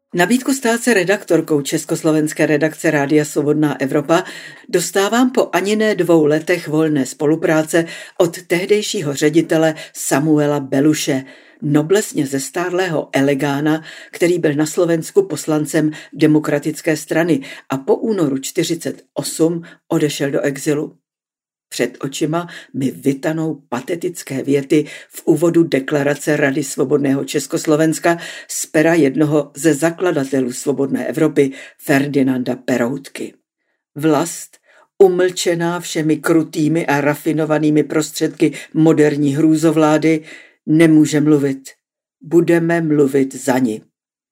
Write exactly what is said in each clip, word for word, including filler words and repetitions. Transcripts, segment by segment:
Nabídku stát se redaktorkou československé redakce Rádia Svobodná Evropa dostávám po ani ne dvou letech volné spolupráce od tehdejšího ředitele Samuela Beluše, noblesně zestárlého elegána, který byl na Slovensku poslancem Demokratické strany a po únoru čtyřicet osm odešel do exilu. Před očima mi vytanou patetické věty v úvodu deklarace Rady svobodného Československa z pera jednoho ze zakladatelů svobodné Evropy, Ferdinanda Peroutky. Vlast, umlčená všemi krutými a rafinovanými prostředky moderní hrůzovlády, nemůže mluvit. Budeme mluvit za ni.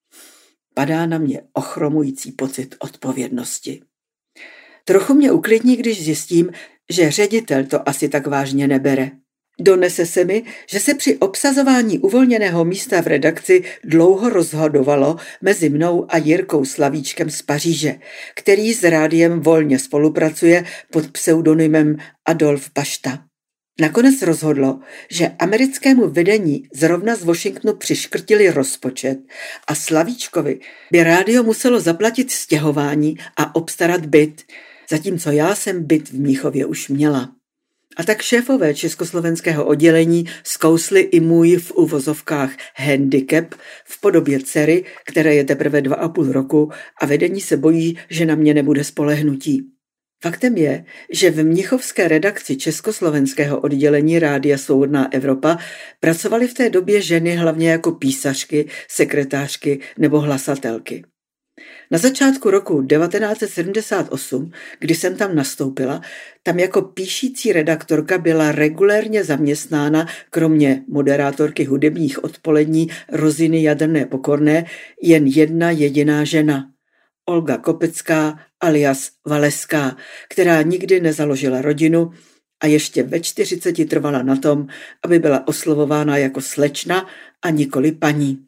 Padá na mě ochromující pocit odpovědnosti. Trochu mě uklidní, když zjistím, že ředitel to asi tak vážně nebere. Donese se mi, že se při obsazování uvolněného místa v redakci dlouho rozhodovalo mezi mnou a Jirkou Slavíčkem z Paříže, který s rádiem volně spolupracuje pod pseudonymem Adolf Bašta. Nakonec rozhodlo, že americkému vedení zrovna z Washingtonu přiškrtili rozpočet a Slavíčkovi by rádio muselo zaplatit stěhování a obstarat byt, zatímco já jsem byt v Mnichově už měla. A tak šéfové československého oddělení zkousli i můj v uvozovkách handicap v podobě dcery, které je teprve dva a půl roku a vedení se bojí, že na mě nebude spolehnutí. Faktem je, že v mnichovské redakci československého oddělení Rádia Svobodná Evropa pracovaly v té době ženy hlavně jako písařky, sekretářky nebo hlasatelky. Na začátku roku devatenáct set sedmdesát osm, kdy jsem tam nastoupila, tam jako píšící redaktorka byla regulérně zaměstnána kromě moderátorky hudebních odpolední Roziny Jadrné Pokorné jen jedna jediná žena. Olga Kopecká alias Valeská, která nikdy nezaložila rodinu a ještě ve čtyřiceti trvala na tom, aby byla oslovována jako slečna a nikoli paní.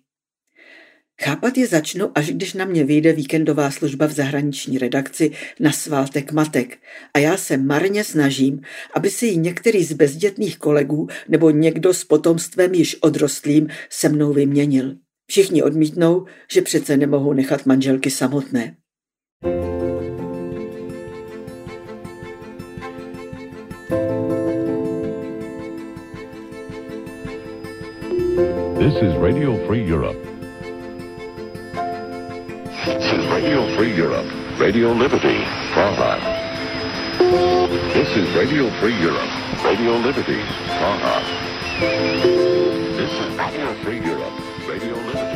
Chápat je začnu, až když na mě vyjde víkendová služba v zahraniční redakci na svátek matek a já se marně snažím, aby si ji některý z bezdětných kolegů nebo někdo s potomstvem již odrostlým se mnou vyměnil. Všichni odmítnou, že přece nemohou nechat manželky samotné. This is Radio Free Europe. This is Radio Free Europe. Radio Liberty, Praha. This is Radio Free Europe. Radio Liberty, Praha. This is Radio Free Europe. Radio Liberty.